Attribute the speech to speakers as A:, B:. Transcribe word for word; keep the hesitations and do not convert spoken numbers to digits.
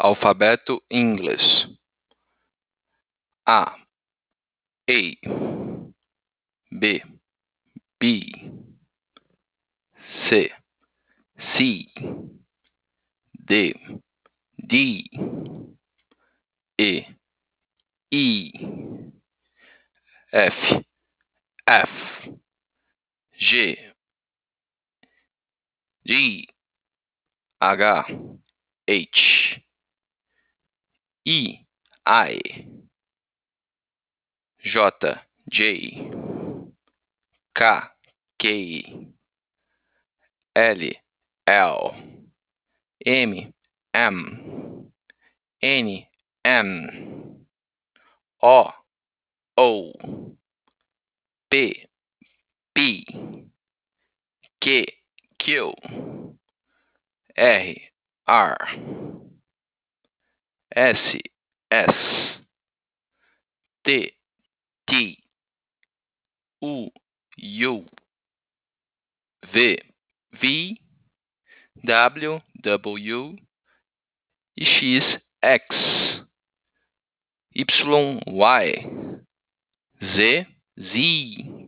A: Alfabeto inglês. A, A, B, B, C, C, D, D, E, I, F, F, G, G, H, H, I, I, J, J, K, K, L, L, M, M, N, N, O, O, P, P, Q, Q, R, R, S, S, T, T, U, U, V, V, W, W, X, X, Y, Y, Z, Z.